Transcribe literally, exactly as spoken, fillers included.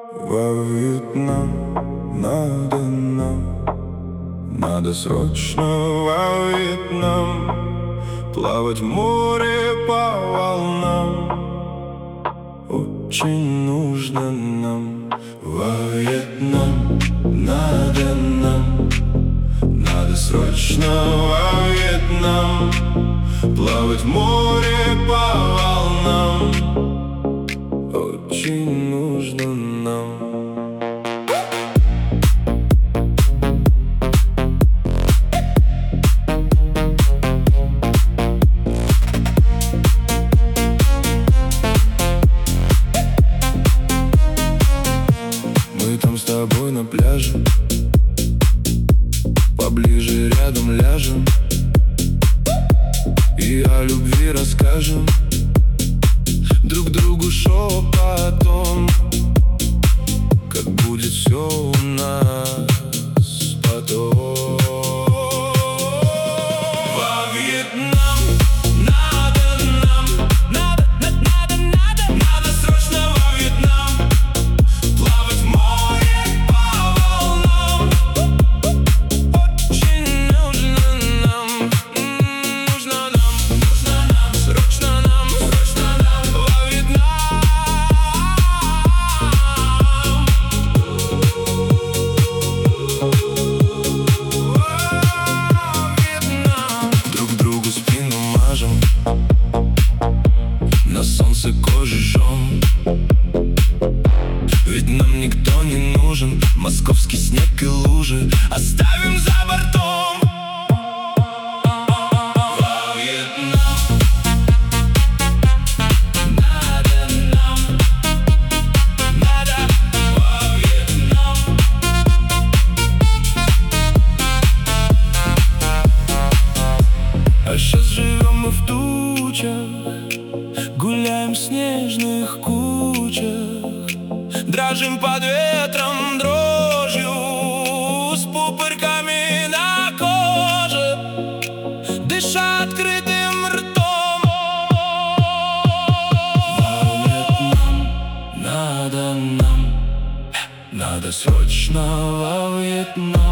Во Вьетнам, надо нам, надо срочно во Вьетнам, плавать в море по волнам. Очень нужно нам во Вьетнам, надо нам, надо срочно во Вьетнам, плавать в море по волнам. Очень нужно нам. Мы там с тобой на пляже, поближе рядом ляжем и о любви расскажем друг другу шепотом, как будет все у нас потом. Во Вьетнам надо нам, надо, надо, надо, надо срочно во Вьетнам, плавать в море по волнам. Очень нужно нам, нужно нам, нужно нам, срочно нам, срочно нам во Вьетнам. Друг другу спину мажем, на солнце кожи жжем, ведь нам никто не нужен. Московский снег и лужи оставим за бортом. Во Вьетнам надо нам, надо во Вьетнам. А сейчас живем мы в тучах, гуляем в снежных кучах, дрожим под ветром дрожью, с пупырками на коже, дыша открытым ртом. Во Вьетнам надо нам, надо срочно во Вьетнам.